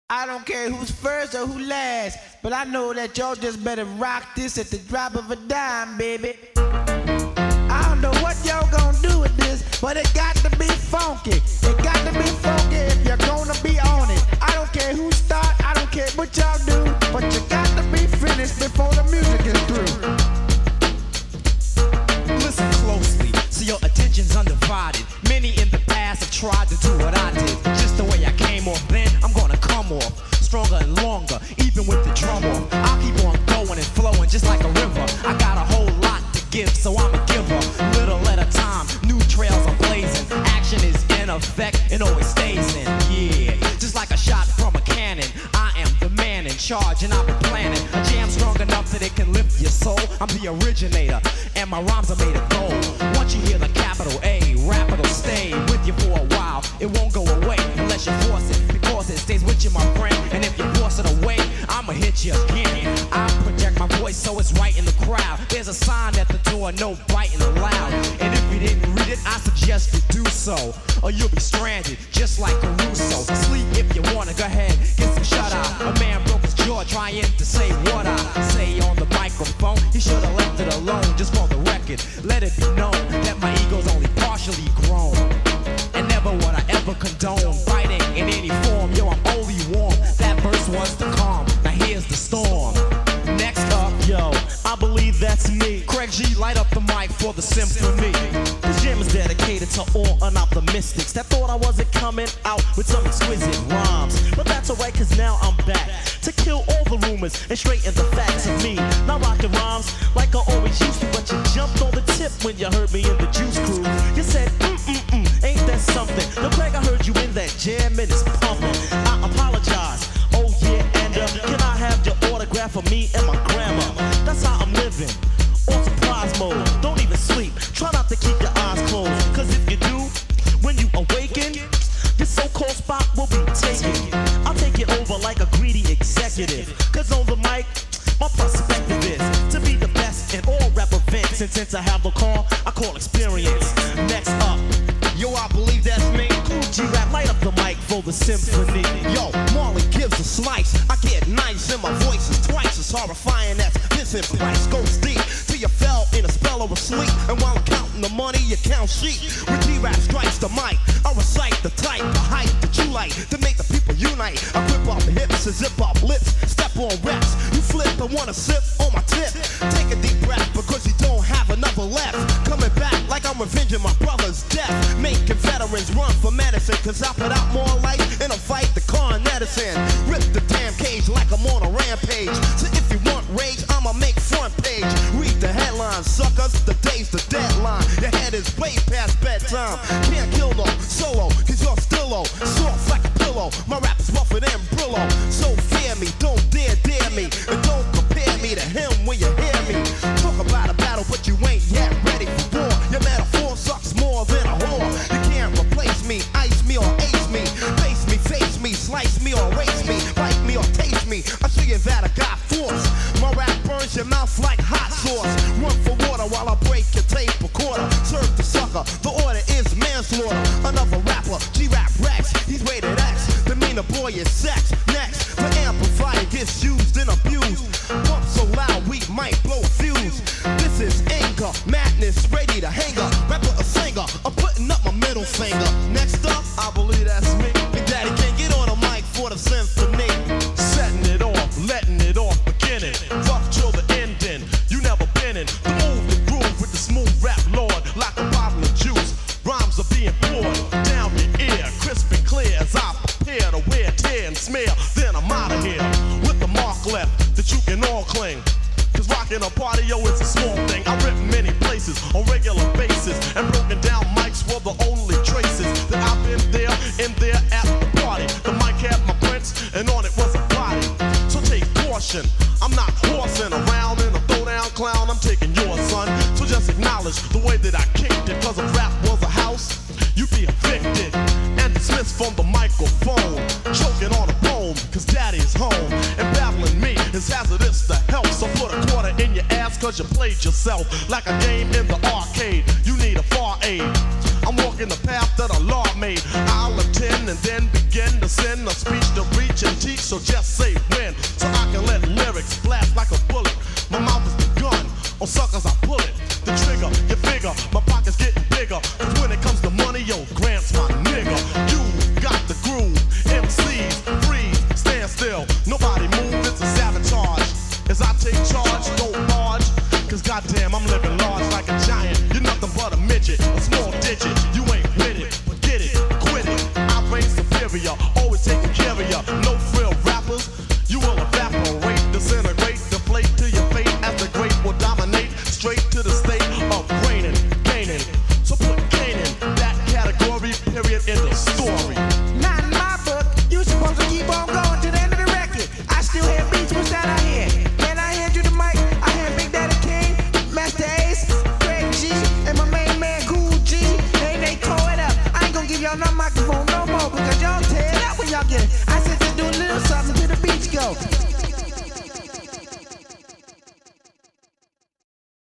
I don't care who's first or who last, but I know that y'all just better rock this at the drop of a dime, baby. I don't know what y'all gonna do with this, but it got to be funky. It got to be funky if you're gonna be on it. I don't care who start, I don't care what y'all do, but you got to be finished before the music is through. Listen closely, so your attention's undivided. Many in the past have tried to do what I did. Just the way I came off then, I'm gonna come off stronger and longer, even with the drum off. I'll keep on going and flowing just like a river. I got a whole lot to give, so I'm a giver. Little at a time, new trails I'm blazing. Action is in effect and always stays in. Yeah, just like a shot from a cannon. I am the man in charge and I've been planning a jam strong enough that it can lift your soul. I'm the originator and my rhymes are made of gold. Once you hear the capital A, rap it'll stay with you for a while. It won't go away unless you force it, because it stays with you, my friend. And if you force it away, I'ma hit you again. I project my voice so it's right in the crowd. There's a sign at the door, no biting allowed. And if you didn't read it, I suggest you do so, or you'll be stranded, just like Caruso. Sleep if you wanna, go ahead, get some shut eye. A man broke his jaw trying to say what I say on the microphone. He should've left it alone, just for the record. Let it be known that my ego's only partially grown. And never would I ever condone fighting in any form. Yo, I'm only warm. That verse was the calm. Now here's the storm. Next up, yo, I believe that's me. Craig G, light up the mic for the symphony. This jam is dedicated to all unoptimistics that thought I wasn't coming out with some exquisite rhymes. But that's alright, cause now I'm back to kill all the rumors and straighten the facts of me. Now rocking rhymes like I always used to, but you jumped on the tip when you heard me in the Juice Crew. You said, ain't that something? Yo, Craig, I heard you in that jam and it's pumping. I apologize. Oh yeah, and can I have your autograph for me and my grandma? That's how I'm living. On surprise mode. Don't even sleep. Try not to keep your eyes closed. Cause if you do, when you awaken, this so-called spot will be taken. I'll take it over like a greedy executive. Cause on the mic, my perspective is to be the best in all rap events. And since I have the call, I call experience. Next up, yo, I believe that's me. Cool G-Rap, light up the mic for the symphony. Yo, Marley gives a slice. I get nice and my voice is twice as horrifying as Vincent Price. Goes deep till you fell in a spell of a sleep. And while I'm counting the money, you count sheep. When G-Rap strikes the mic, I recite the type of hype that you like to make the people unite. I grip off the hips and zip off lips. Step on reps. You flip and wanna sip on my tip. Take a deep breath because you don't have another left. Coming back like I'm revenging my brother's death. Making veterans run for medicine, cause I put out more life in a fight than Con Edison. Rip the damn cage like I'm on a rampage. So if you want rage, I'ma make front page. Read the headlines, suckers, the day's the deadline. Your head is way past bedtime. Can't kill no solo, cause you're still low. Soft like a pillow, my rap is rougher than Brillo. So fear me, don't dare me. And don't compare me to him when you hear me. Talk about a battle, but you ain't yet ready for war. Your metaphor sucks more than a whore. You can't replace me, ice me or ace me. Face me, face me, slice me or erase me. Bite me or taste me, I show you that I got force. My rap burns your mouth like hot sauce. Run for water while I break your tape recorder. Serve the sucker, the order is manslaughter. Another rapper, G-Rap Rex, he's rated X. The meaner boy is sex. Next, the amplifier gets used and abused. Pump so loud we might blow a fuse. This is anger, madness, ready to hang up. Rapper or singer, I'm putting up my middle finger. Next up, I believe that's me. Big Daddy can't get on a mic for the symphony. setting it off, letting it off, beginning. Rough till the ending. You never been in the move, the groove with the smooth rap lord. Like a bottle of juice, rhymes are being poured down your ear, crisp and clear as I prepare to wear, tear and smear. Then I'm out of here with the mark left that you can all cling. Cause rocking a party, yo, it's a small thing. I rip many places on regular basis, and broken down mics were the only traces that I've been there, in there at the party. The mic had my prints, and on it was a body. So take caution, I'm not horsing around in a throwdown clown. I'm taking yours, son. So just acknowledge the way that I kicked it. Cause if rap was a house, you'd be evicted and dismissed from the microphone. Choking on a poem, cause daddy's home. And babbling me is hazardous to health. So put a quarter in your ass cause you played yourself. Like a game in the arcade, you need a far aid. I'm walking the path that a law made. I'll attend and then begin to send a speech to reach and teach so just say when, so I can let lyrics blast like a bullet. My mouth is the gun, on suckers I pull it. The trigger, you figure, my pocket's getting bigger. Cause when it comes to money, yo, Grant's my nigga. You got the groove, MCs, freeze, stand still. Nobody move, it's a sabotage. As I take charge, don't barge. Cause goddamn, I'm living large like a giant. You're nothing but a midget, a small digit. You ain't with it, forget it, quit it. I reign superior, always taking care of ya. No frill rappers, you will evaporate, disintegrate, deflate to your fate. As the great will dominate, straight to the state of reigning, gaining. So put gain in that category, period, in the story. Not in my book. You supposed to keep on going to the end of the record. I still hear beats. What's that I hear? Man, I hand you the mic. I hear Big Daddy King, Master Ace, Greg G, and my main man Cool G. They tore it up. I ain't gonna give y'all no microphone no more because y'all tear it up when y'all get it. I said to do a little something to the beach go.